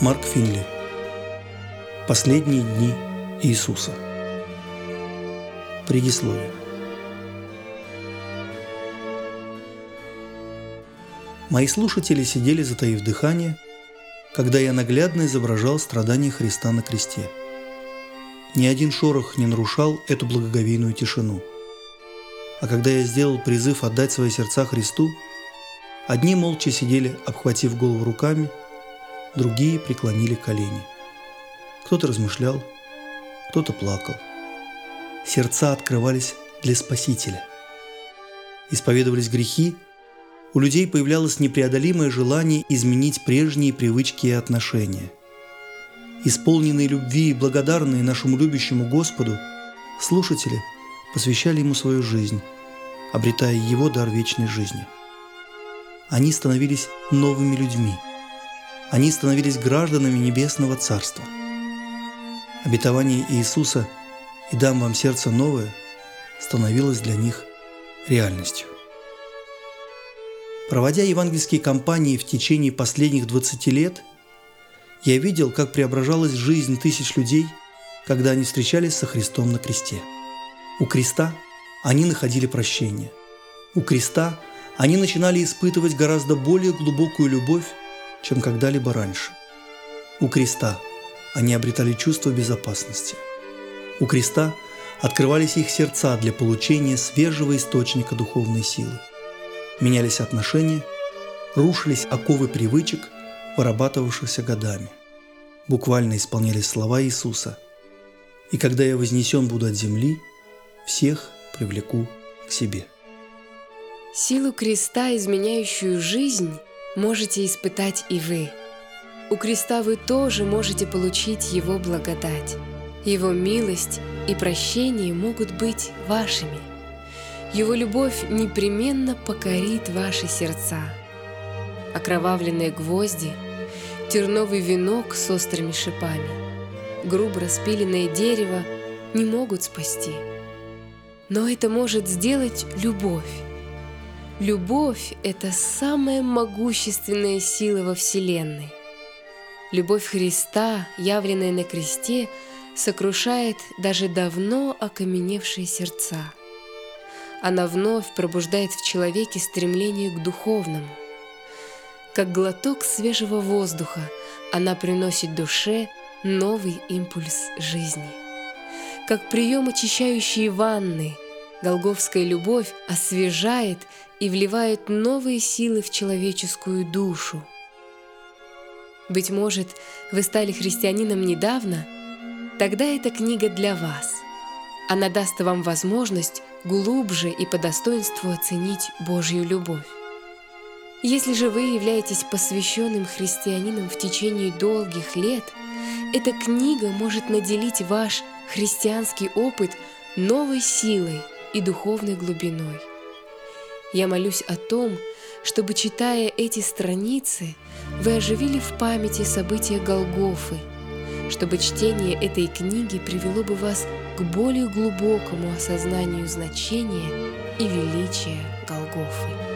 Марк Финли. Последние дни Иисуса. Предисловие. Мои слушатели сидели, затаив дыхание, когда я наглядно изображал страдания Христа на кресте. Ни один шорох не нарушал эту благоговейную тишину. А когда я сделал призыв отдать свои сердца Христу, одни молча сидели, обхватив голову руками, другие преклонили колени. Кто-то размышлял, кто-то плакал. Сердца открывались для Спасителя. Исповедовались грехи, у людей появлялось непреодолимое желание изменить прежние привычки и отношения. Исполненные любви и благодарные нашему любящему Господу, слушатели посвящали Ему свою жизнь, обретая Его дар вечной жизни. Они становились новыми людьми. Они становились гражданами Небесного Царства. Обетование Иисуса «И дам вам сердце новое» становилось для них реальностью. Проводя евангельские кампании в течение последних 20 лет, я видел, как преображалась жизнь тысяч людей, когда они встречались со Христом на кресте. У креста они находили прощение. У креста они начинали испытывать гораздо более глубокую любовь, чем когда-либо раньше. У креста они обретали чувство безопасности. У креста открывались их сердца для получения свежего источника духовной силы. Менялись отношения, рушились оковы привычек, вырабатывавшихся годами. Буквально исполнялись слова Иисуса: «И когда я вознесен буду от земли, всех привлеку к себе». Силу креста, изменяющую жизнь, можете испытать и вы. У креста вы тоже можете получить Его благодать. Его милость и прощение могут быть вашими. Его любовь непременно покорит ваши сердца. Окровавленные гвозди, терновый венок с острыми шипами, грубо распиленное дерево не могут спасти. Но это может сделать любовь. Любовь – это самая могущественная сила во Вселенной. Любовь Христа, явленная на кресте, сокрушает даже давно окаменевшие сердца. Она вновь пробуждает в человеке стремление к духовному. Как глоток свежего воздуха, она приносит душе новый импульс жизни. Как прием очищающей ванны, голгофская любовь освежает и вливает новые силы в человеческую душу. Быть может, вы стали христианином недавно? Тогда эта книга для вас. Она даст вам возможность глубже и по достоинству оценить Божью любовь. Если же вы являетесь посвященным христианином в течение долгих лет, эта книга может наделить ваш христианский опыт новой силой и духовной глубиной. Я молюсь о том, чтобы, читая эти страницы, вы оживили в памяти события Голгофы, чтобы чтение этой книги привело бы вас к более глубокому осознанию значения и величия Голгофы.